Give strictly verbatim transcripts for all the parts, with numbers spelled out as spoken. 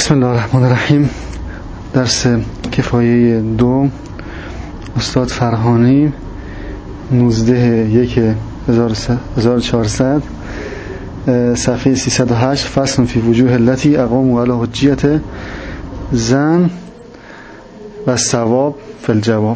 بسم الله الرحمن الرحیم. درس کفایه دو، استاد فرهانی، نوزده یک هزار و چهارصد، صفحه سیصد و هشت. فصل فی وجوه التی اقاموا علی حجیت زن و ثواب فی الجواب.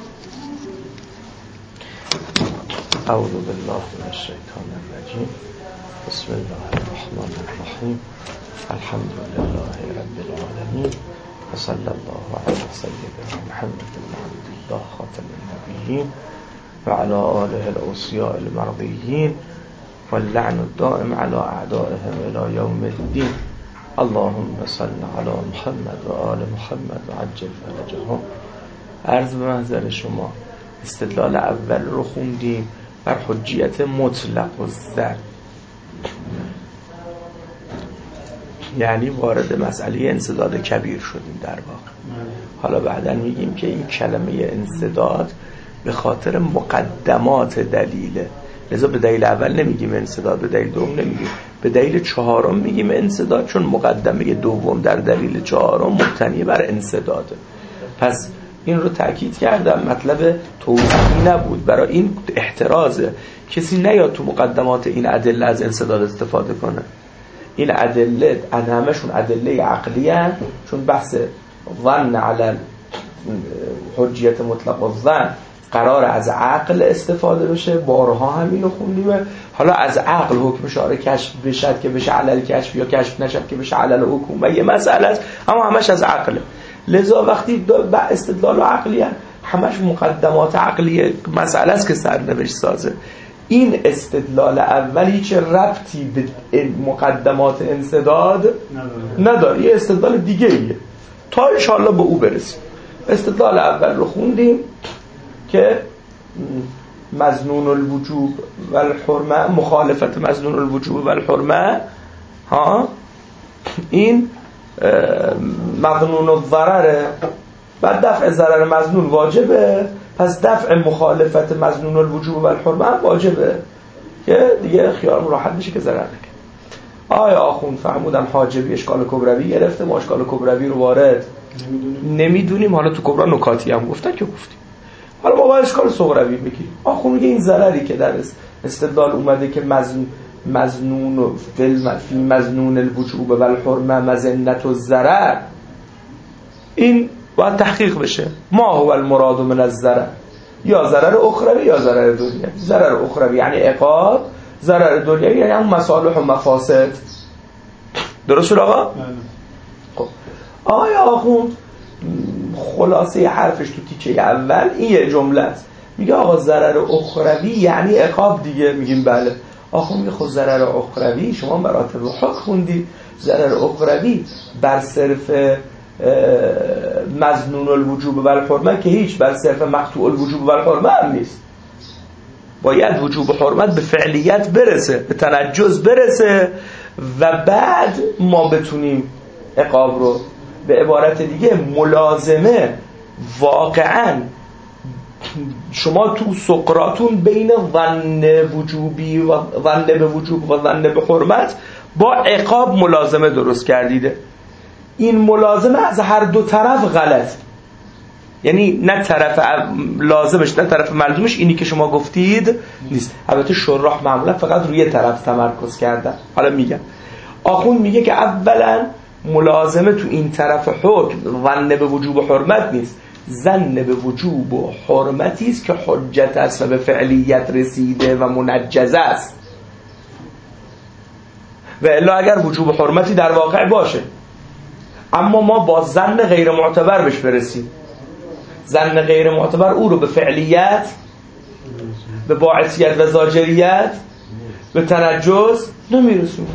اعوذ بالله من الشیطان الرجیم. بسم الله الرحمن الرحیم. الحمد لله رب العالمین و صلی الله علی سیدنا محمد بن عبدالله خاتم النبیین و علی آله الاوصیاء المرضیین و اللعن الدائم علی اعدائهم الی یوم الدین. اللهم صل علی محمد و آل محمد و عجل فرجهم. عرض به محضر شما استدلال اول رو خوندیم بر حجیت مطلق الزن، یعنی وارد مسئله انسداد کبیر شدیم در واقع. حالا بعداً میگیم که این کلمه انسداد به خاطر مقدمات دلیله، لذا به دلیل اول نمیگیم انسداد، به دلیل دوم نمیگیم، به دلیل چهارم میگیم انسداد، چون مقدمه دوم در دلیل چهارم مبتنی بر انسداده. پس این رو تأکید کردم، مطلب توضیحی نبود، برای این احترازه کسی نیاد تو مقدمات این ادله از انسداد استفاده کنه. این ادله همشون ادله عقلی هست، چون بحث ظن علی حجیت مطلق الظن قرار از عقل استفاده بشه، بارها همینو خوندیم. حالا از عقل حکم شارع کشف بشد که بشه علل کشف، یا کشف نشد که بشه علل حکم، و یه مسئله است، اما همش از عقله. لذا وقتی با استدلال عقلی هست، همش مقدمات عقلی مسئله است که سرنوشت سازه. این استدلال اولی هیچ ربطی به مقدمات انسداد نداره، یه استدلال دیگه ایه تا انشاءالله به او برسیم. استدلال اول رو خوندیم که مظنون الوجوب و الحرمه، مخالفت مظنون الوجوب و الحرمه ها، این مظنون الضرره، بعد دفع ضرر مظنون واجبه، پس دفع مخالفت مظنون الوجوب و الحرمه هم واجبه که دیگه خیالم راحت بشه که ضرر نکنه. آیا آخوند فهمودن حاجبی اشکال کبروی گرفته، ما اشکال کبروی رو وارد نمیدونیم, نمیدونیم. حالا تو کبرا نکاتی هم گفتن که گفتیم، حالا ما باید اشکال صغروی بگیریم. آخوند میگه این ضرری که در استدلال اومده که مظنون مظنون فی مظنون الوجوب و الحرمه مظنه الضرر، این باید تحقیق بشه. ما هو المراد من الضرر، یا ضرر اخروی یا ضرر دنیوی. ضرر اخروی یعنی عقاب، ضرر دنیوی یعنی هم مصالح و مفاسد. درست شد آقا؟ خب آیا آخوند خلاصه حرفش تو تیکه اول این یه جمله است، میگه آقا ضرر اخروی یعنی عقاب دیگه. میگیم بله. آخوند میگه خود ضرر اخروی شما مراتب حق خوندی، ضرر اخروی بر صرف مظنون الوجوب و الحرمه که هیچ، بر صرف مقطوع الوجوب و الحرمه هم نیست. باید وجوب و حرمت به فعلیت برسه، به تنجز برسه و بعد ما بتونیم عقاب رو. به عبارت دیگه ملازمه واقعا شما تو سقراطون بین ظن وجوبی و ظن به وجوب و ظن به حرمت با عقاب ملازمه درست کردیده. این ملازمه از هر دو طرف غلط، یعنی نه طرف لازمش نه طرف ملزومش اینی که شما گفتید نیست. البته شراح معمولا فقط روی طرف تمرکز کردن. حالا میگم آخوند میگه که اولا ملازمه تو این طرف حکم ظن به وجوب و حرمت نیست، ظن به وجوب و حرمتی است که حجت است و به فعلیت رسیده و منجزه است. و الا اگر وجوب و حرمتی در واقع باشه، اما ما با ظن غیر معتبر بهش برسیم، ظن غیر معتبر او رو به فعلیت، به باعثیت و زاجریت، به تنجز نمیرسونه.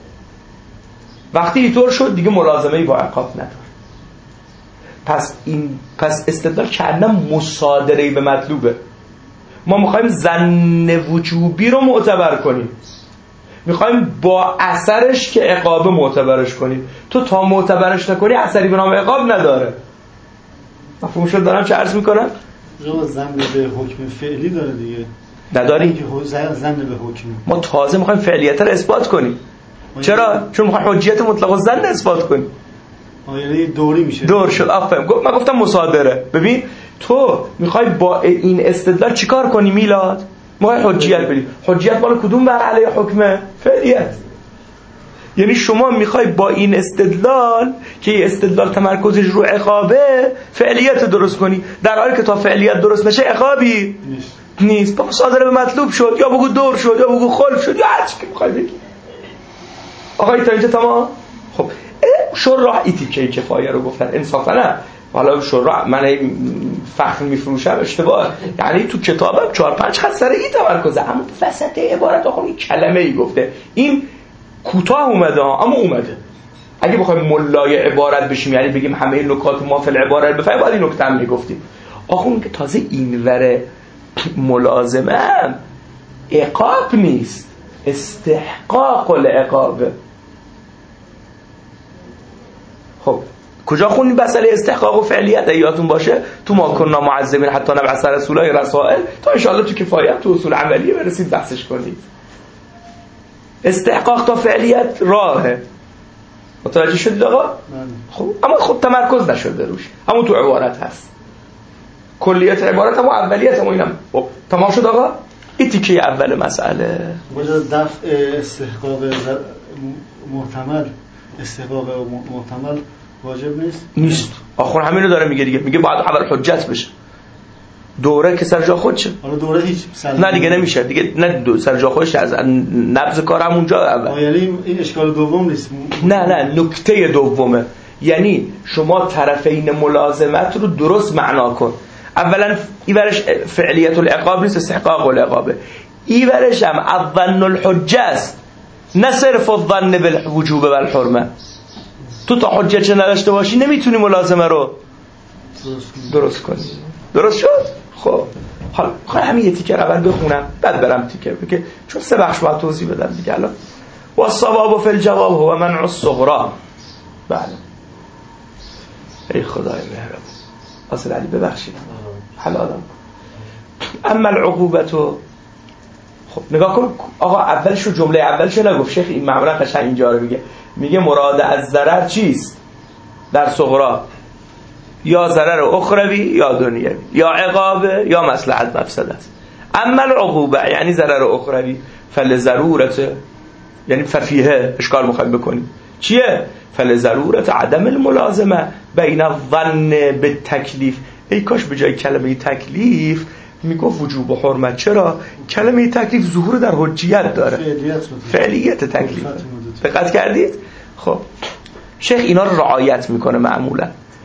وقتی اینطور شد دیگه ملازمه‌ای با عقاب نداره. پس این پس استدلال کردن مصادره‌ای به مطلوبه. ما میخوایم ظن وجوبی رو معتبر کنیم، میخوایم با اثرش که عقاب معتبرش کنیم. تو تا معتبرش نکنی اثری به نام عقاب نداره. مفهوم شد دارم چه عرض میکنم؟ جو ظن به حکم فعلی داره دیگه. نداری؟ که ظن به حکم. ما تازه میخوایم فعلیت رو اثبات کنیم. چرا؟ چون میخوایم حجیت مطلق الظن اثبات کنیم. یعنی دوری میشه. دور شد. آفرین. من گفتم مصادره. ببین تو میخوای با این استدلال چیکار کنی میلاد؟ میخوای حجیت بدی. حجیت مال کدوم بر علیه حکم فعلیت؟ یعنی شما میخوای با این استدلال که این استدلال تمرکزش رو عقابه فعلیت درست کنی، در حالی که تا فعلیت درست نشه عقابی نیست. نیست. با مصادره به مطلوب شد، یا بگو دور شد، یا بگو خلف شد، یا هر چی که میخوای بگی. آقای تا اینجا تمام؟ خب شراح ایتی که کفایه رو گفتن انصافا نه. حالا شراح من فخر میفروشم اشتباه، یعنی تو کتابم چهار پنج خط سر این تمرکزه، اما وسط عبارت آخر این کلمه ای گفته. این کوتاه اومده اما اومده. اگه بخوایم ملای عبارت بشیم یعنی بگیم همه نکات ما فی العبارت بفهمیم، باید این نکته هم میگفتیم. آخون که تازه این وره ملازمه هم عقاب نیست، استحقاق العقابه. خب کجا خوندیم مسئله استحقاق و فعلیت؟ یادتون باشه تو ما کنا معذبین حتی نبعث رسولای رسائل، تا ان شاء الله تو کفایت تو اصول عملیه برسید بحثش کنید. استحقاق تا فعلیت راهه. متوجه شدید آقا؟ خب اما خب تمرکز نشده روش، اما تو عبارت هست. کلیت عبارت هم و اولیت هم و اینم. خب تمام شد آقا؟ این تیکه اول مسئله. باید دفع استحقاق محتمل استحقاق محتمل واجب نیست؟ نیست. آخر همینو داره میگه دیگه. میگه باید اول حجت بشه. دوره که سر جا خودشه. حالا دوره هیچ نه دیگه نمیشه دیگه. نه دو سر جا خودش از نبض کار همونجا اول. یعنی این اشکال دوم نیست. نه نه نکته دومه. یعنی شما طرفین ملازمت رو درست معنا کن. اولا این ورش فعلیت العقاب نیست، استحقاق العقابه. این ورش هم الظن الحجه است، نه صرف الظن بالوجوب و الحرمه. تو تا حجت چه نداشته باشی نمیتونی ملازمه رو درست کنی. درست شد؟ خب حالا خواهی همین یه تیکر اول بخونم بعد برم تیکر بگه، چون سه بخش باید توضیح بدم دیگه. الان و الصواب فی الجواب هو منع الصغرا. بله ای خدای مهربان اصل علی ببخشید حلالم. اما العقوبتو، خب نگاه کن آقا اولش رو جمله اولش رو نگفت شیخ، این معمولا قشنگ اینجا رو میگه. میگه مراد از ضرر چیست در صغرا؟ یا ضرر اخروی یا دنیوی، یا عقابه یا مصلحت مفسده است. اما العقوبه یعنی ضرر اخروی فلضرورت، یعنی ففیه اشکال میخوایم بکنیم چیه؟ فلضرورت عدم الملازمه بین الظن بالتکلیف. ای کاش به جای کلمه تکلیف میگفت وجوب و حرمت. چرا؟ کلمه تکلیف ظهور در حجیت داره، فعلیت تکلیف. دقت کردید؟ خب شیخ اینا رو رعایت میکنه معمولا.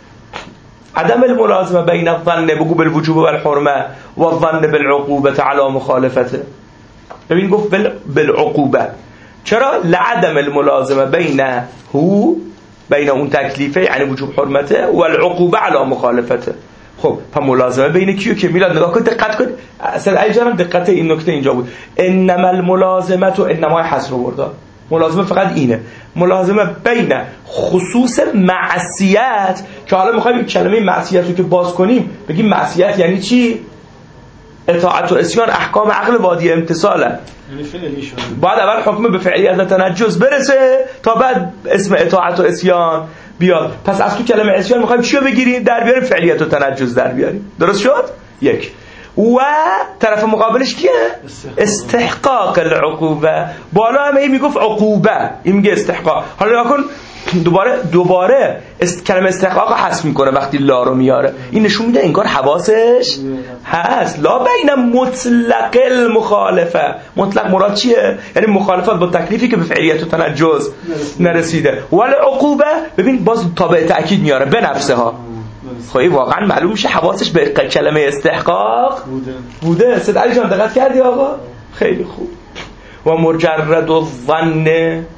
عدم الملازمه بین الظن بگو بالوجوب و الحرمه و الظن بالعقوبه علی مخالفته. ببین گفت بالعقوبه. چرا؟ لعدم الملازمه بین هو بین اون تکلیفه یعنی وجوب حرمته و العقوبه علی مخالفته. خب پس ملازمه بین کیو که؟ میلاد نگاه کن دقت کن اصلا ای جانم دقت این نکته اینجا بود. انما الملازمه تو انما حصر بردا. ملازمه فقط اینه، ملازمه بین خصوص معصیت که حالا میخوایم این کلمه معصیت رو که باز کنیم بگیم معصیت یعنی چی؟ اطاعت و عصیان احکام عقل وادی امتثاله. یعنی فعلی شده. بعد اول حکم به فعلیت و تنجز برسه تا بعد اسم اطاعت و عصیان بیاد. پس از تو کلمه عصیان میخوایم چی رو بگیریم؟ در بیاریم فعلیت و تنجز در بیاریم. درست شد؟ یک. و طرف مقابلش کیه؟ استحقاق العقوبه. بالا هم این میگفت عقوبه، این میگه استحقاق. حالا نگاه کن دوباره دوباره است... کلمه استحقاق حذف میکنه وقتی لا رو میاره. این نشون میده انگار حواسش هست. لا بین مطلق المخالفه. مطلق مراد چیه؟ یعنی مخالفت با تکلیفی که به فعلیت و تنجز نرسیده. ولی عقوبه ببین باز تابع تاکید میاره به نفسه ها. خب واقعا معلوم میشه حواسش به کلمه استحقاق بوده بوده. صد علی جان دقت کردی آقا؟ خیلی خوب. و مجرد الظن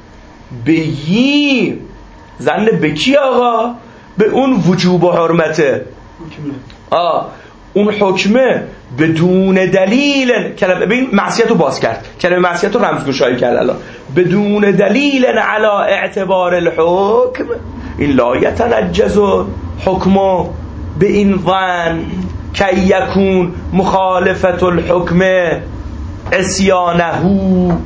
بهی، ظن به کی آقا؟ به اون وجوب و حرمته. آه اون حکمه بدون دلیل. کلمه ببین معصیت رو باز کرد، کلمه معصیت رو رمزگشایی کرد الان. بدون دلیل علی اعتبار الحکم این لا یتنجز حکمه به این ظن که یکون مخالفت الحکم عصیانه.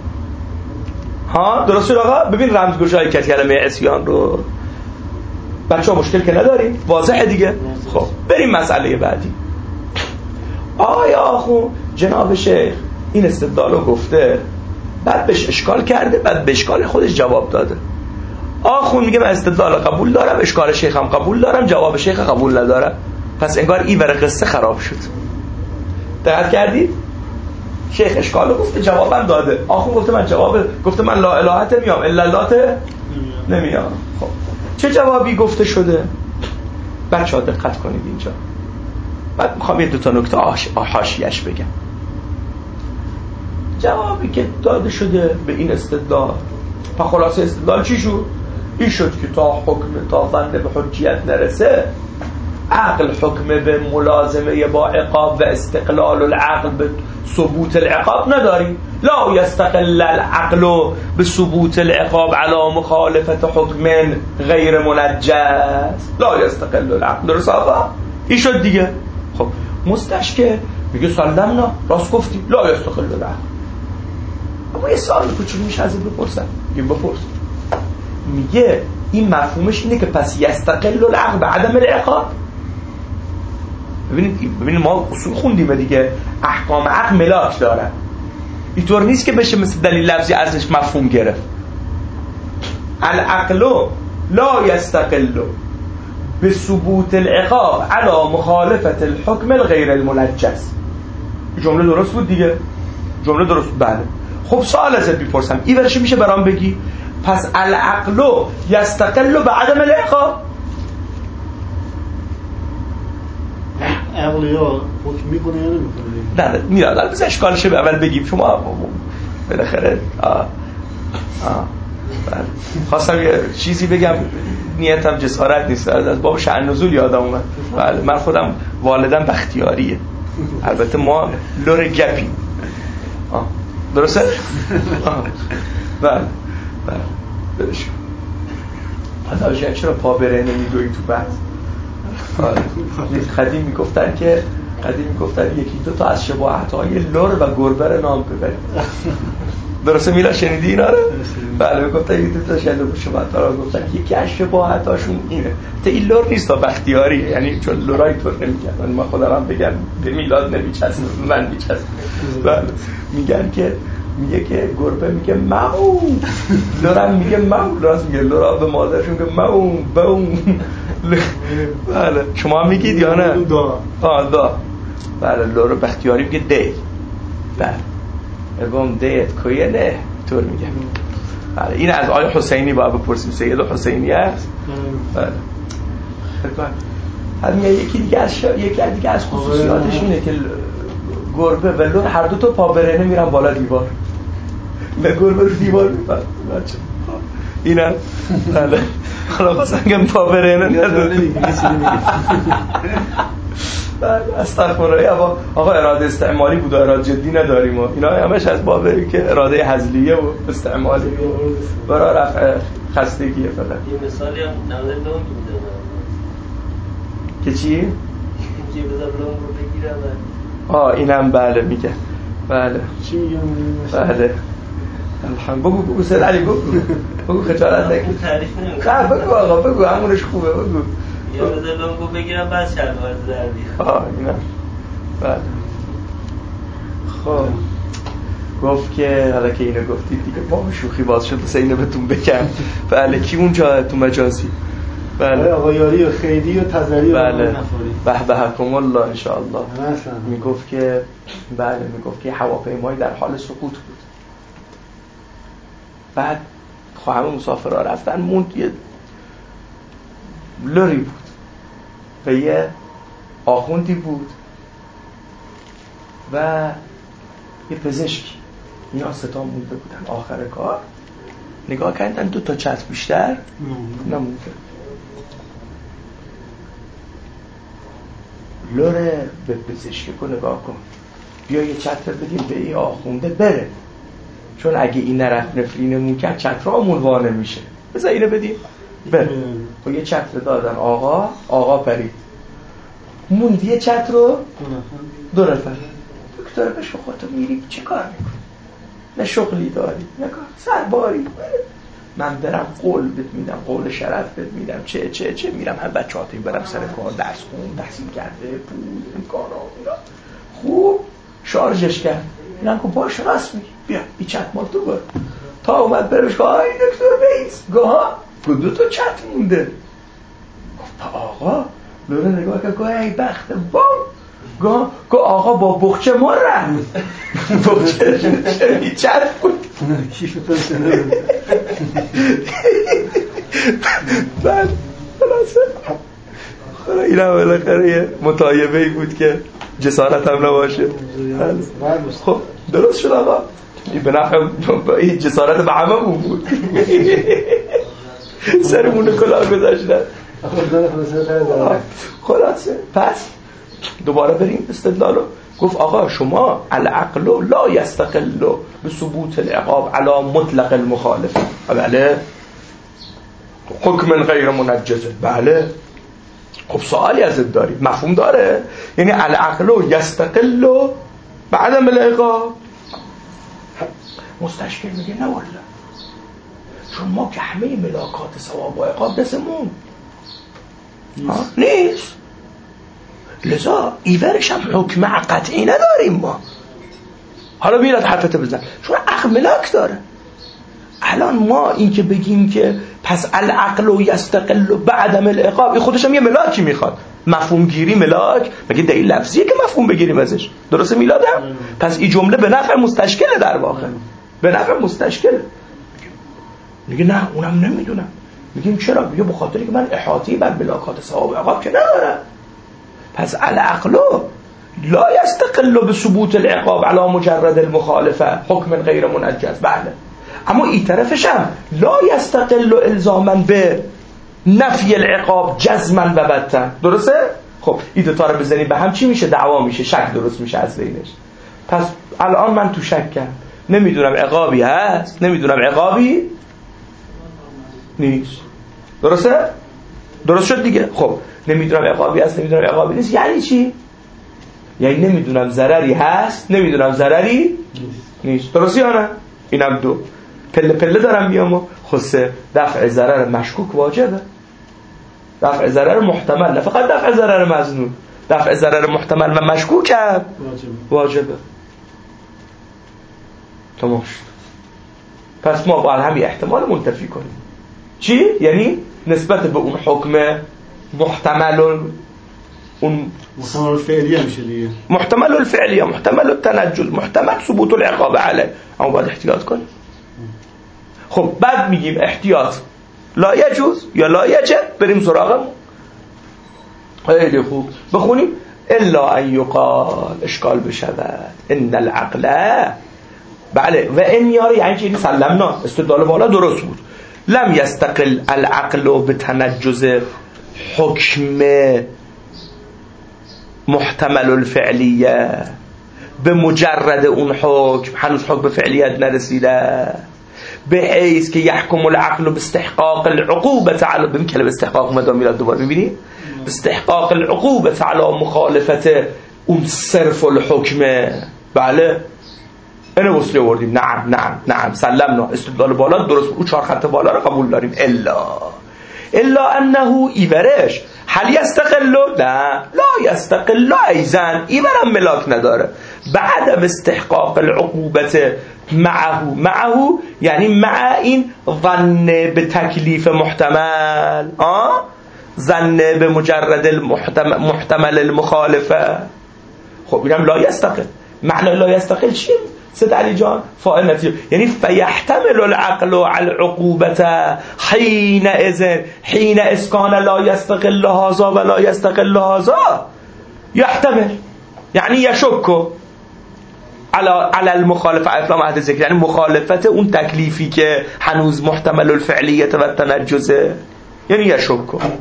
ها درست شد آقا؟ ببین رمزگشایی کرد کلمه عصیان رو. بچه‌ها مشکل که نداریم؟ واضحه دیگه. خب بریم مسئله بعدی. آیا آخون جناب شیخ این استدلالو گفته، بعد بهش اشکال کرده، بعد به اشکال خودش جواب داده. آخون میگه من استدلال قبول دارم، اشکال شیخ هم قبول دارم، جواب شیخ قبول ندارم. پس انگار این ور قصه خراب شد. دقت کردید؟ شیخ اشکالو گفته، جوابم داده. آخون گفته من جواب گفته من لا الهت میام الا اللات نمیام. خب چه جوابی گفته شده؟ بچه‌ها دقت کنید اینجا. بعد میخوام یه دو تا نکته حاشیه‌اش بگم. جوابی که داده شده به این استدلال، پس خلاصه استدلال چی شد؟ این شد که تا حکم تا ظن به حجیت نرسه، عقل حکم به ملازمه با عقاب و استقلال العقل به ثبوت العقاب نداری. لا یستقل العقل به ثبوت العقاب علی مخالفت حکم غیر منجز. لا یستقل العقل. درست آقا؟ این شد دیگه. خب مستشکل میگه سلمنا، راست گفتی، لا یستقل العقل. اما یه سوال کوچولو میشه ازت بپرسم. میگه بپرس. میگه این مفهومش اینه که پس یستقل العقل به عدم العقاب. ببینید ببینید ما اصول خوندیم دیگه، احکام عقل ملاک دارن. اینطور نیست که بشه مثل دلیل لفظی ازش مفهوم گرفت. العقل لا یستقل به ثبوت العقاب علی مخالفت الحکم الغیر المنجز. جمله درست بود دیگه؟ جمله درست بود. بله. خب سوال ازت میپرسم، این ورش میشه برام بگی پس العقل یستقل به عدم العقاب؟ عقل یا حکم میکنه یا نمیکنه؟ نه نه میاد الان بذار اشکالش رو اول بگیم. شما بالاخره آه آه بله. خواستم یه چیزی بگم، نیتم جسارت نیست، از باب شأن نزول یادم اومد. بله من خودم والدم بختیاریه، البته ما لور گپی. آه درسته؟ آه بله بله برش حتی چرا پا بره نمیدوی تو بحث؟ قدیم میگفتن که قدیم میگفتن یکی دو تا از شباهت‌های لور و گربه رو نام ببرید. درسته میلا شنیدی اینا رو؟ بله میگفتن یکی دو تا شباهت‌ها رو گفتن یکی از شباهت‌هاشون اینه. تا این لور نیست تا بختیاری، یعنی چون لورای طور نمیگن، من خودم هم بگم به میلاد نمیچسبه، من میچسبه. بله میگن که میگه که گربه میگه ماو، لورم میگه ماو، راست میگه لورا به مادرشون میگه ماو باو. بله شما میگید یا نه؟ دا آه دا. بله لورا بختیاری میگه دی. بله اگم دیت کویه نه طور میگه. بله این از آقای حسینی باید بپرسیم، سید حسینی هست. بله همین یکی دیگه از یکی دیگه از خصوصیاتش اینه که گربه و لور هر دو تا پا برهنه میرن بالا دیوار، نه گربه رو دیوار میپرن بچه اینا. بله حالا خواستم گم پا برهنه نداره استغفرالله. اما آقا اراده استعمالی بود و اراده جدی نداریم و اینا همش از بابی که اراده هزلیه و استعمالی برای رفع خستگیه. فقط یه مثالی هم نمده لونگ میده که چی؟ که بذار لونگ رو بگیرم. آه اینم بله میگه. بله چی میگم؟ بله الحمد بگو بگو سید علی بگو بگو خجالت نکش. تعریف نمی‌کنم. بگو آقا بگو همونش خوبه بگو. یا بذار لونگو بگیرم بعد شلوار در بیارم. آه اینا بله. خب گفت که حالا که اینو گفتید دیگه با شوخی باز شد بس اینو بهتون بگم. بله کی اونجا تو مجازی؟ بله آقا یاری و خیدی و تذری و بله به بهکم الله ان شاء الله. میگفت که بله میگفت که هواپیمایی در حال سقوط بود. بعد خواهم مسافرها رفتن موند یه لوری بود و یه آخوندی بود و یه پزشکی. اینا ستا مونده بودن. آخر کار نگاه کردن دو تا چتر بیشتر نمونده. لوره به پزشکی کو نگاه کن، بیا یه چتر بدیم به این آخونده بره، چون اگه این نرفت نفرینمون کرد چترامون وانه میشه، بذار اینو بدیم بره. و یه چتر دادن آقا آقا پرید موند یه چتر رو دو نفر. دکتر بهش گفت تو میری چی کار میکنی؟ نه شغلی داری نه کار سرباری. من برم قول بهت میدم، قول شرف بهت میدم، چه چه چه میرم هم بچه‌ها تیم برم سر کار، درس خون، تحصیل کرده، پول، امکانا اینا خوب شارژش کرد. اینا که باش راست میگی، بیا این چت مال تو بر. تا اومد برمش که آی دکتر بیس گاه دو تا چت مونده. گفت آقا لوره نگاه که گاه ای بخت بام گاه گاه آقا با بخچه ما رفت بخچه چه چت بود کیف پرسنه بعد خلاصه این هم بالاخره یه مطایبه‌ای بود که جسارت هم نباشه. خب درست شد آقا، به نفع این جسارت به همه بود. سرمون کلاه گذاشتن. خلاصه پس دوباره بریم استدلالو. گفت آقا شما العقل لا یستقل به ثبوت العقاب علی مطلق المخالف. بله. حکم غیر منجز. بله. خب سوالی ازت داریم، مفهوم داره؟ یعنی العقل یستقل بعدم العقاب. مستشکل میگه نه والله، چون ما که همه ملاکات ثواب و عقاب دستمون نیست، لذا ایورش هم حکم قطعی نداریم ما. حالا بیاد حرفتو بزن، چون عقل ملاک داره. الان ما این که بگیم که پس العقل و یستقل بعدم العقاب، این خودش هم یه ملاکی میخواد. مفهوم گیری ملاک مگه دلیل لفظیه که مفهوم بگیریم ازش؟ درسته میلادم؟ پس این جمله به نفع مستشکله، در واقع به نفع مستشکله. میگه نه اونم نمیدونم. میگیم چرا؟ میگه به خاطری که من احاطه‌ای بر ملاکات ثواب و عقاب که ندارم. پس العقل لا یستقل به ثبوت العقاب علی مجرد المخالفه حکم غیر منجز. بله، اما این طرفش هم لا یستقل الزاما به نفی العقاب جزما و بتا. درسته؟ خب این دو تا رو بزنی به هم چی میشه؟ دعوا میشه، شک درست میشه از بینش. پس الان من تو شکم، نمیدونم عقابی هست، نمیدونم عقابی نیست. درسته؟ درست شد دیگه. خب نمیدونم عقابی هست، نمیدونم عقابی نیست، یعنی چی؟ یعنی نمیدونم ضرری هست، نمیدونم ضرری نیست. درسته یا نه؟ اینم دو پله پله دارم میام. خصه دفع ضرر مشکوک واجبه، دفع ضرر محتمل، نه فقط دفع ضرر مظنون، دفع ضرر محتمل و مشکوک هم واجبه. تمام شد. پس ما با همین احتمال منتفی کنیم. چی؟ یعنی نسبت به اون حکم محتمل و اون محتمل الفعلیه میشه دیگه، محتمل الفعلیه، محتمل التنجز، محتمل ثبوت العقاب علیه، اما باید احتیاط کنیم. خب بعد میگیم احتیاط لا یجوز یا لا یجب، بریم سراغم. خیلی خوب بخونیم. الا ان یقال، اشکال بشود، ان العقل، بله و این میاره یعنی چی؟ سلمنا، استدلال بالا درست بود. لم یستقل العقل به تنجز حکم محتمل الفعلیه، به مجرد اون حکم، هنوز حکم فعلیت نرسیده، به حیث که یحکم العقل باستحقاق العقوبة علی، ببین کلمه استحقاق اومد میاد دوباره، میبینی؟ باستحقاق العقوبة علی مخالفت اون صرف الحکمه. بله اینو وصلی آوردیم. نعم نعم نعم سلمنا، استدلال بالا درست، او چهار خط بالا رو قبول داریم. الا الا انه ایورش هل یستقل؟ نه لا یستقل ایزن، ایورم ملاک نداره. بعد استحقاق العقوبت معه، معه یعنی مع این ظن به تکلیف محتمل، آه ظن به مجرد المحتمل محتمل المخالفه. خب اینم لا یستقل. معنی لا یستقل چیه؟ سید علی جان فاعل نتیجه، یعنی فیحتمل العقل على العقوبة حين اذن حين اسکان لا یستقل هذا و لا یستقل هذا، یحتمل یعنی یشک على على المخالفه اسلام عهد ذکر، یعنی مخالفت اون تکلیفی که هنوز محتمل الفعلیت و تنجزه، یعنی یشک.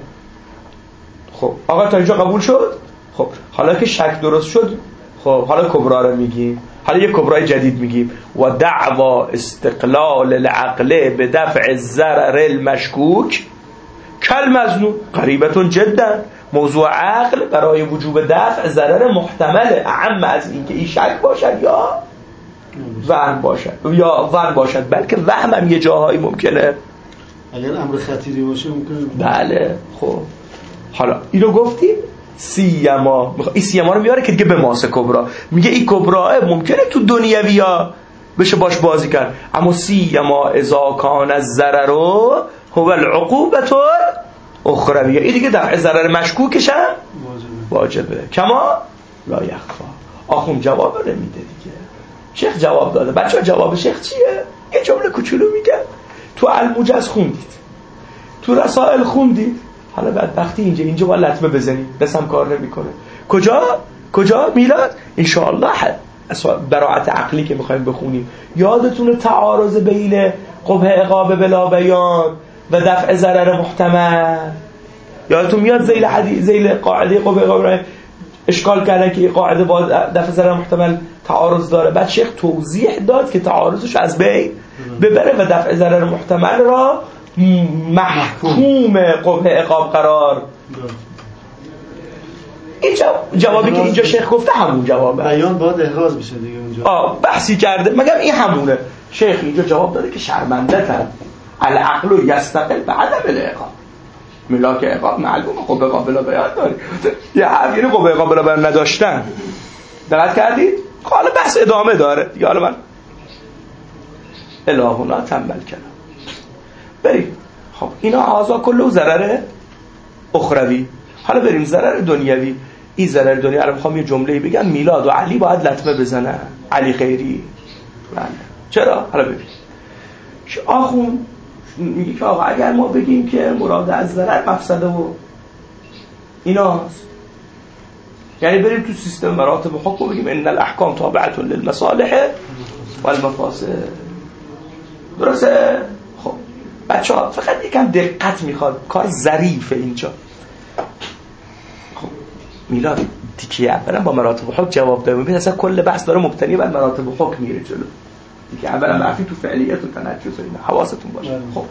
خب آقا تا اینجا قبول شد؟ خب حالا که شک درست شد، خب حالا کبرا رو میگیم. حالا یک کبرای جدید میگیم. و دعوا استقلال العقل به دفع الضرر المشکوک کل مظنون قریبتون جدا. موضوع عقل برای وجوب دفع ضرر محتمل، اعم از این که این شک باشد یا وهم باشد، یا وهم باشد، بلکه وهم هم یه جاهایی ممکنه اگر امر خطیری باشه ممکنه. بله خب حالا اینو گفتیم سیما میخواد این سیما رو میاره که دیگه به ماس کبرا میگه این کبرا ممکنه تو دنیویا بشه باش بازی کرد، اما سیما اذا کان الضرر هو العقوبه الاخرویه، این دیگه دفع ضرر مشکوکش هم واجبه. واجبه کما لا یخفا. آخوند جواب رو میده دیگه. شیخ جواب داده. بچه‌ها جواب شیخ چیه؟ یه جمله کوچولو میگم. تو الموجز خوندید، تو رسائل خوندید، حالا بعد وقتی اینجا اینجا باید لطمه بزنید، دستم کار نمیکنه. کجا کجا میلاد ان شاء الله براعت عقلی که میخوایم بخونیم. یادتونه تعارض بین قبح عقاب بلا بیان و دفع ضرر محتمل؟ یادتون میاد ذیل حدیث ذیل قاعده قبح عقاب اشکال کردن که قاعده با دفع ضرر محتمل تعارض داره. بعد شیخ توضیح داد که تعارضش از بین ببره و دفع ضرر محتمل را محکوم قبح عقاب قرار. این جوابی که اینجا شیخ گفته همون جوابه. بیان باید احراز بشه دیگه اونجا. آه بحثی کرده مگم این همونه. شیخ اینجا جواب داده که شرمنده تر العقل یستقل به عدم العقاب. ملاک عقاب معلومه قبح عقاب بلا بیان داره. یه حرف یعنی قبح عقاب بلا بیان نداشتن. دقت کردید؟ حالا بحث ادامه داره دیگه. حالا من الهونا تنبل کردم. بریم. خب اینا آزا کلو ضرر اخروی. حالا بریم ضرر دنیوی. این ضرر دنیوی رو میخوام یه جمله‌ای بگم. میلاد و علی باید لطمه بزنن. علی خیری. بله. چرا؟ حالا ببین. آخوند میگه که آقا اگر ما بگیم که مراد از ضرر مفسده و ایناست، یعنی بریم تو سیستم مراتب حکم بگیم ان الاحکام تابعه للمصالح والمفاسد. درسته؟ خب بچه‌ها فقط یکم دقت میخواد، کار ظریفه اینجا. خب میلاد دیگه اولا با مراتب حکم جواب دادم. ببین اصلا کل بحث داره مبتنی بر مراتب حکم میره جلو دیگه. اولا معرفی تو فعلیت و تنجس و اینا حواستون باشه. خب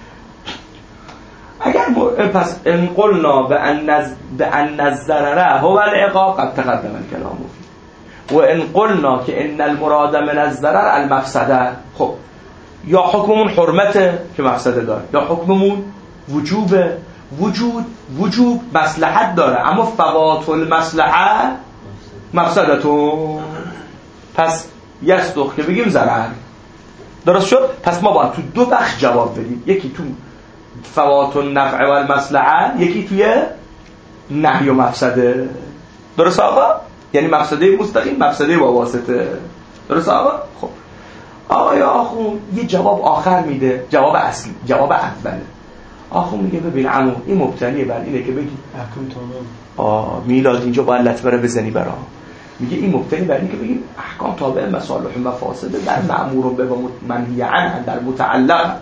اگر پس ان قلنا بان بان الضرر هو العقاب قد تقدم الكلام فيه و ان قلنا که ان المراد من الضرر المفسده، خب یا حکممون حرمته که مفسده داره، یا حکممون وجوبه. وجود وجوب مصلحت داره اما فوات المصلحه مفسدتون. پس یصدق که بگیم ضرر. درست شد؟ پس ما باید تو دو بخش جواب بدیم، یکی تو فوات النفع و المصلحه، یکی توی نهی و مفسده. درست آقا؟ یعنی مفسده مستقیم، مفسده با واسطه. درست آقا؟ خب آقا یا آخوند یه جواب آخر میده، جواب اصلی، جواب اوله. آخوند میگه ببین عمو این مبتنیه بر اینه که بگی احکام تابع. آه میلاد اینجا باید لطمه رو بزنی برام. میگه این مبتنی بر اینه که بگیم احکام تابع مصالح و مفاسد در مأمور به و منهی عنه در متعلق.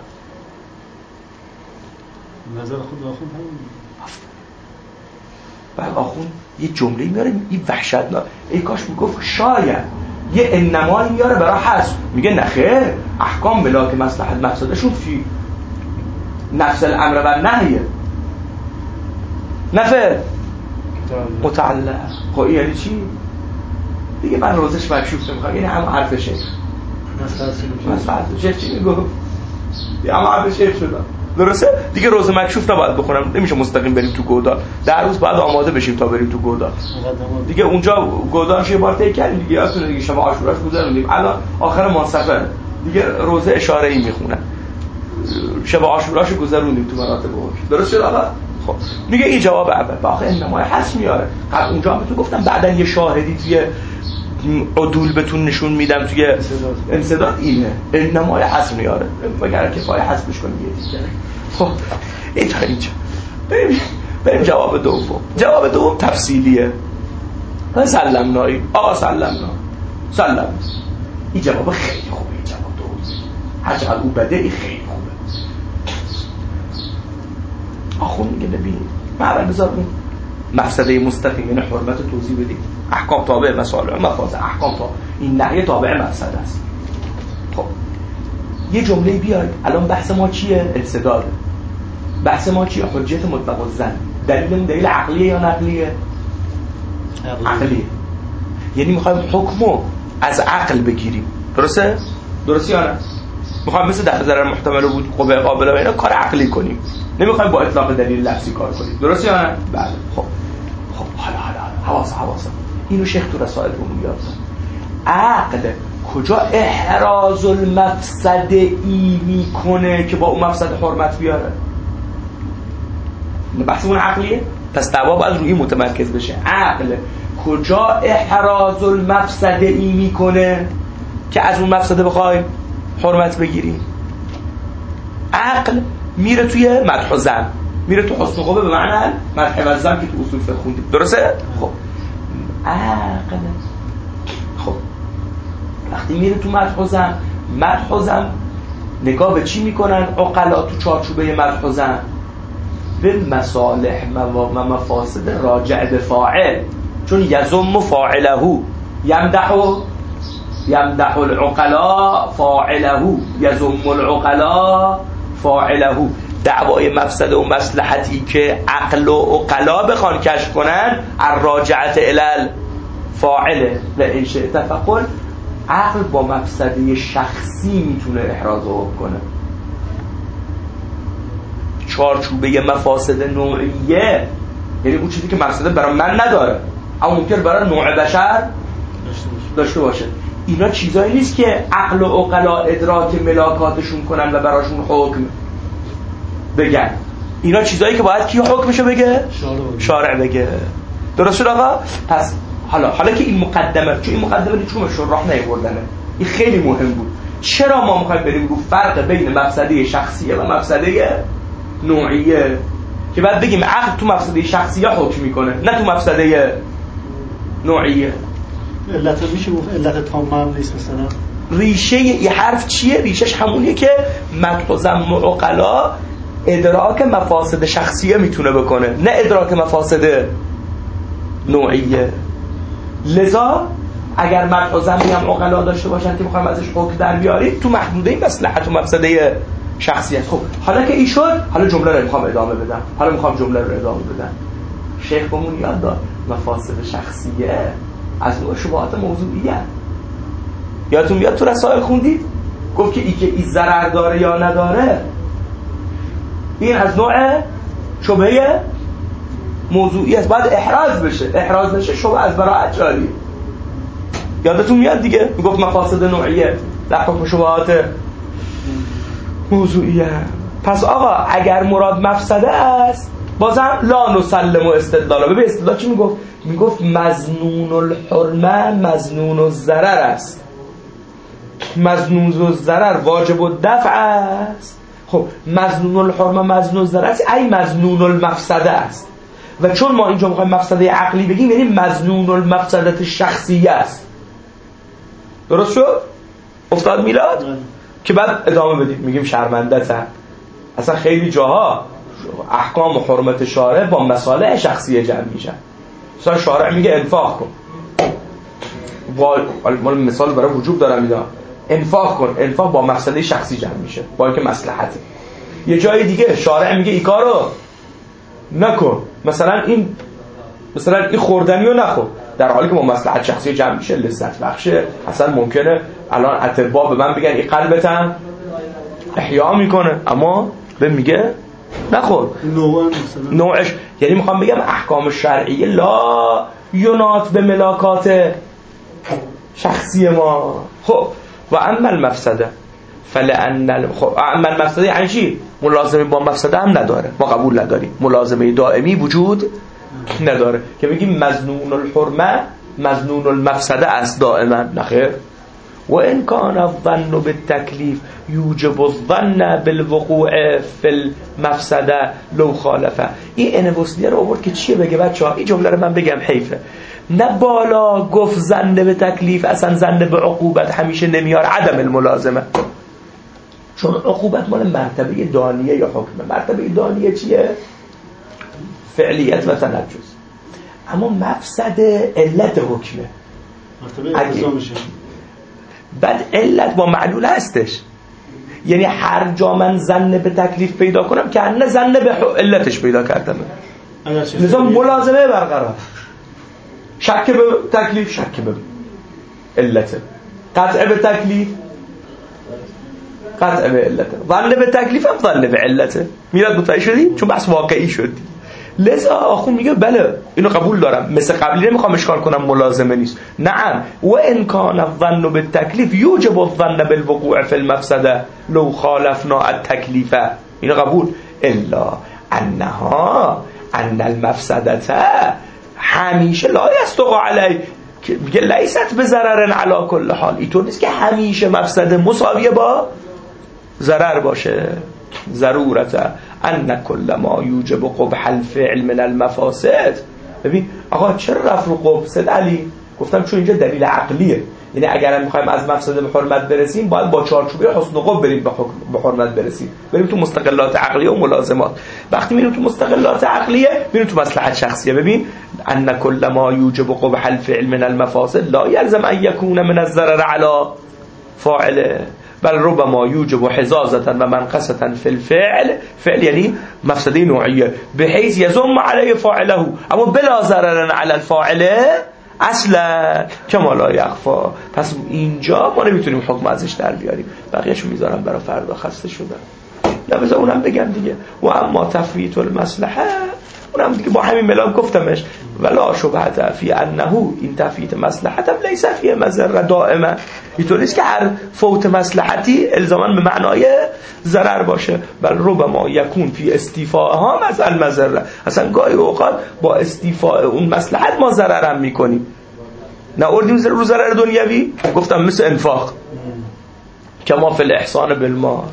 نظر خود آخوند همین. بعد آخوند یه جمله میاره این وحشتناک. ای کاش میگفت شاید یه انمایی میاره برای حذف. میگه نخیر احکام ملاک مصلحت مفسدشون فی نفس الامر و نهیه نفر متعلق. خب یعنی چی؟ دیگه من روزش مکشوف نمیخوام، یعنی هم حرف شیخ مثلا شیخ چی میگفت؟ یه هم حرف شیخ شدم. درسته؟ دیگه روز مکشوف نباید بخونم، نمیشه مستقیم بریم تو گودال. در روز باید آماده بشیم تا بریم تو گودال دیگه. اونجا گودالش یه بار طی کردیم دیگه، یادتونه دیگه شب عاشوراش گذروندیم. الان آخر منصفه دیگه روزه اشاره ای میخونن، شب عاشوراشو گذروندیم تو مراتب حکم. درست شد آقا؟ خب میگه این جواب اول. باخه انمای حس میاره. قبل اونجا بهتون گفتم بعدن یه شاهدی توی عدول بهتون نشون میدم توی انسداد اینه. انمای حس میاره مگر کفایه حسبش کنیم یه دیگه. خب این تا اینجا بریم بریم جواب دوم. جواب دوم تفصیلیه. سلمنایی آقا سلمنا سلم. این جواب خیلی خوبه. این جواب دوم هر چقدر او بده این خیلی خوبه. آخوند میگه ببین معرض بذار اون مفسده مستقیم یعنی حرمت توضیح بدیم. احکام تابع مصالح مفاسد، احکام تابع این نهی تابع مفسده است. خب یه جمله بیاید. الان بحث ما چیه؟ انسداد. بحث ما چیه؟ حجت مطلق الظن. دلیل دلیل عقلیه یا نقلیه؟ عقلیه. یعنی میخوایم حکمو از عقل بگیریم. درسته؟ درسته یا نه؟ میخوایم مثل دفع ضرر محتمل بود قوه قابل و اینا کار عقلی کنیم، نمیخوایم با اطلاق دلیل لفظی کار کنیم. درست یا نه؟ بله. خب خب حالا حالا حواس حواس اینو شیخ تو رسائل رو یاد داد. عقل کجا احراز المفسده ای میکنه که با اون مفسده حرمت بیاره؟ بحثمون عقلیه، پس دعوا باید روی متمرکز بشه. عقل کجا احراز المفسده ای میکنه که از اون مفسده بخوای حرمت بگیری؟ عقل میره توی مدح و ذم، میره تو حسن و خوبه به معنی مدح و ذم که تو اصول فقه خوندیم. درسته؟ خب عقل خب وقتی میره تو مدح و ذم، مدح و ذم نگاه به چی میکنن عقلا تو چارچوبه مدح و ذم؟ به مصالح و مفاسد راجع به فاعل، چون یذم فاعله، یمدح یمدح العقلا فاعله، یذم العقلا فاعله. دعوای مفسده و مصلحتی که عقل و عقلا بخوان کشف کنن الراجعه الی الفاعل و ان شئت فقل. عقل با مفسده شخصی میتونه احراز حکم کنه. چارچوبه مفاسد نوعیه یعنی اون چیزی که مفسده برای من نداره اما ممکن برای نوع بشر داشته باشه. اینا چیزایی نیست که عقل و عقلا ادراک ملاکاتشون کنن و براشون حکم بگن. اینا چیزایی که باید کی حکمشو بگه؟ شارع بگه. درست شد آقا؟ پس حالا حالا که این مقدمه، چون این مقدمه رو چون شراح نیاوردنه، این خیلی مهم بود. چرا ما میخوایم بریم رو فرق بین مفسده شخصیه و مفسده نوعیه که بعد بگیم عقل تو مفسده شخصیه حکم میکنه نه تو مفسده نوعیه؟ علت میشه گفت علت تامه هم نیست. مثلا ریشه یه حرف چیه؟ ریشش همونیه که مدح و ذم و عقلا ادراک مفاسد شخصیه میتونه بکنه نه ادراک مفاسد نوعیه. لذا اگر مدح و ذمی هم عقلا داشته باشن که میخوایم ازش حکم در بیاریم تو محدوده مصلحت و مفسده شخصیت. خب حالا که این شد، حالا جمله رو میخوام ادامه بدم. حالا میخوام جمله رو ادامه بدم. شیخ بهمون یاد داد مفاسد شخصیه از نوع شبهات موضوعیه. یادتون میاد تو رسائل خوندید گفت که ای که این ضرر داره یا نداره این از نوع شبهه موضوعی است، باید احراز بشه. احراز نشه شبهه از براءت جاری. یادتون میاد دیگه میگفت مفاسد نوعیه در حکم شبهات موضوعیه. پس آقا اگر مراد مفسده است بازم لا نسلم و استدلاله. ببین استدلال چی میگفت؟ میگفت مظنون الحرمه مظنون الضرر است. مظنون الضرر واجب الدفع است. خب مظنون الحرمه مظنون الضرر است ای مظنون المفسده است. و چون ما اینجا میخوایم مفسده عقلی بگیم یعنی مظنون المفسده شخصیه است. درست شد؟ افتاد میلاد؟ که بعد ادامه بدیم میگیم شرمنده‌تن. اصلا خیلی جاها احکام و حرمت شارع با مصالح شخصیه جمع میشن. مثلا شارع میگه انفاق کن، با مثال برای وجوب دارم میدم، انفاق کن. انفاق با مصلحت شخصی جمع میشه با اینکه مصلحته. یه جای دیگه شارع میگه این کارو نکن، مثلا این مثلا این خوردنی رو نخور، در حالی که با مصلحت شخصی جمع میشه لذت بخشه. اصلا ممکنه الان اطباء به من بگن این قلبتم احیا میکنه اما به میگه نخور. نوعش یعنی میخوام بگم احکام شرعیه لا ینات به ملاکات شخصی ما. خب و اما المفسده فلان خب اما المفسده یعنی چی؟ ملازمه با مفسده هم نداره، ما قبول نداریم. ملازمه دائمی وجود نداره که بگیم مظنون الحرمه مظنون المفسده است دائما. نخیر. و ان کان الظن بالتکلیف یوجب الظن بالوقوع فی المفسده لو خالفه. این انوسلی رو آورد که چیه بگه بچه‌ها؟ این جمله رو من بگم حیفه. نه بالا گفت ظن به تکلیف اصلا ظن به عقوبت همیشه نمیار عدم الملازمه، چون عقوبت مال مرتبه دانیه یا حکمه. مرتبه دانیه چیه؟ فعلیت و تنجز. اما مفسده علت حکمه، مرتبه اقتضا میشه. بعد علت با معلول هستش، یعنی هر جا من ظن به تکلیف پیدا کنم که نه ظن به علتش پیدا کردم، نظام ملازمه برقرار. شک به تکلیف شک به علت، قطع به تکلیف قطع به علته، ظن به تکلیف هم ظن به علته. میراد متوجه شدی؟ چون بحث واقعی شد. لذا آخون میگه بله اینو قبول دارم، مثل قبلی نمیخوام اشکال کنم ملازمه نیست. نعم و ان کان الظن بالتکلیف یوجب الظن بالوقوع فی المفسده لو خالفنا التکلیف. اینو قبول، الا انها ان المفسده همیشه لا یستقع علی، میگه لیست به ضرر علی کل حال، اینطور نیست که همیشه مفسده مساویه با ضرر باشه. ضرورت ان کل ما یوجب قبح الفعل من المفاسد. ببین آقا چرا رفع رو قبح سید علی؟ گفتم چون اینجا دلیل عقلیه، یعنی اگر هم میخوایم از مفسده به حرمت برسیم باید با چارچوبه حسن و قبح بریم به حرمت برسیم. بریم تو مستقلات عقلیه و ملازمات. وقتی میریم تو مستقلات عقلیه میریم تو مصلحت شخصیه. ببین ان کل ما یوجب قبح الفعل من المفاسد لا یلزم ان یکون من الضرر علی فاعله بل ربما یوجب حزازة و منقصة فی الفعل. فعل یعنی مفسده نوعیه بحیث یزم علی فاعله اما بلا ضرر علی الفاعله اصلا کما لا یخفا. پس اینجا ما نمیتونیم حکم ازش در بیاریم. بقیه‌شو میذارم برای فردا، خسته شدم. یا بذار اونم بگم دیگه. و اما تفویت المصلحه، اونم دیگه با همین ملاک گفتمش. ولا شبهه فی انه این تفویت مصلحت هم لیس فی مضره دائما. اینطور نیست که هر فوت مصلحتی الزاما به معنای ضرر باشه، بل ربما یکون فی استیفاءها مثل مضره. اصلا گاهی اوقات با استیفاء اون مصلحت ما ضرر هم میکنیم. نه اردیم رو ضرر دنیوی، گفتم مثل انفاق کما فی الاحسان بالمال.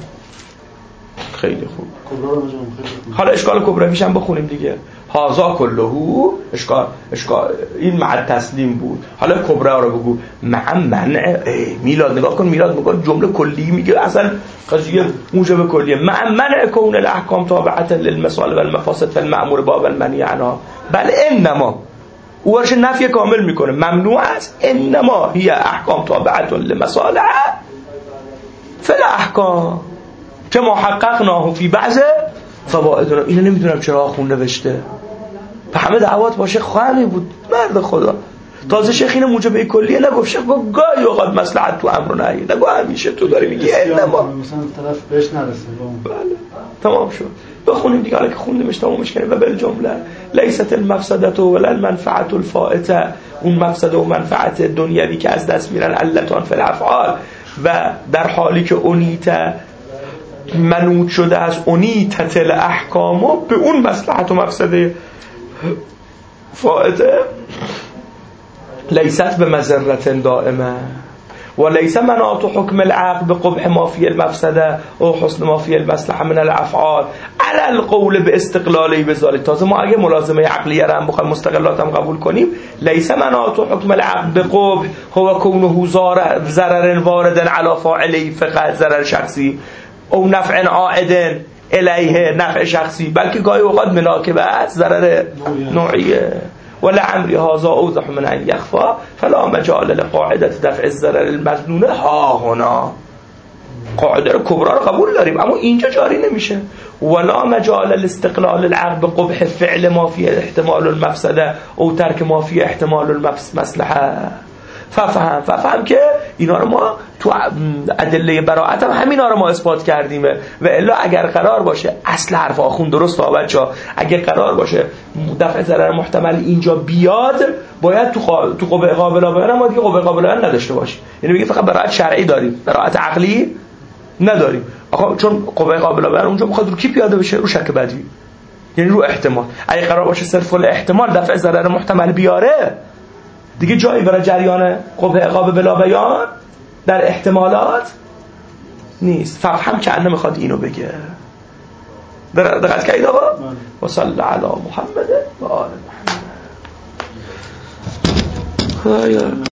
خیلی خوب. حالا اشکال کبرویش هم بخونیم دیگه. هازا کلهو اشکال اشکال این مع تسلیم بود. حالا کبرا رو بگو. مع منع میلاد نگاه کن، میلاد میگه جمله کلی میگه اصلا قضیه موجب کلیه. مع منع کون الاحکام تابعه للمصالح والمفاسد فالمأمور باب المنهی عنها. بله انما او ورش نفی کامل میکنه، ممنوع است. انما هي احکام تابعه للمصالح فالاحکام که محققناه فی بعض فوائدنا. اینو نمیدونم چرا آخون نوشته. به همه دعوات باشه خواهمی بود مرد خدا. تازه شیخ اینو موجبه کلیه نگفت، شیخ گفت گاهی اوقات مصلحت تو امر و نهی، نگو همیشه تو داری میگی انما مثلا طرف بهش نرسه. بله تمام شد. بخونیم دیگه. حالا که خوندیمش تمامش کنیم. و بالجمله لیست المفسده ولا المنفعه الفائته، اون مفسده و منفعت دنیوی که از دست میرن علتان فی الافعال، و در حالی که اونیت منوط شده از اونیتت الاحکامو به اون مصلحت و مفسده فائته لیست به مضرة دائمه و لیس مناط حکم العقل به قبح ما فی المفسده و حسن ما فی المصلحه من الافعال علی القول به استقلالی بذالک. تازه ما اگه ملازمه عقلیه را هم بخوایم مستقلات هم قبول کنیم، لیس مناط حکم العقل به قبح هو کونه ضرر وارد علی فاعلی فقط ضرر شخصی او نفع عائد الیه نفع شخصی، بلکه گاهی اوقات مناکبه است ضرر نوعیه. ولا عمری هذا اوضح من ان یخفا فلا مجال لقاعده دفع الضرر المظنون ها هنا. قاعده کبرا رو قبول داریم اما اینجا جاری نمیشه. ولا مجال لاستقلال العقل بقبح فعل ما فيه احتمال المفسده او ترک ما فيه احتمال المصلحه. ففهم ففهم که اینا رو ما تو ادله براءت هم همینا رو ما اثبات کردیم. و الا اگر قرار باشه اصل حرف آخون درست ها بچا، اگر قرار باشه دفع ضرر محتمل اینجا بیاد، باید تو خوا... تو قبه قابل بیان ما دیگه قبه قابل بیان نداشته باشیم. یعنی میگه فقط براءت شرعی داریم، براءت عقلی نداریم. آقا چون قبه قابل بیان اونجا میخواد رو کی پیاده بشه؟ رو شک بدوی، یعنی رو احتمال. اگه قرار باشه صرف الاحتمال دفع ضرر محتمل بیاره، دیگه جایی برای جریان قبه عقاب بلا بیان در احتمالات نیست. فهم که انه میخواد اینو بگه. دقت کردید آقا؟ و صلی علی محمد و آل محمد.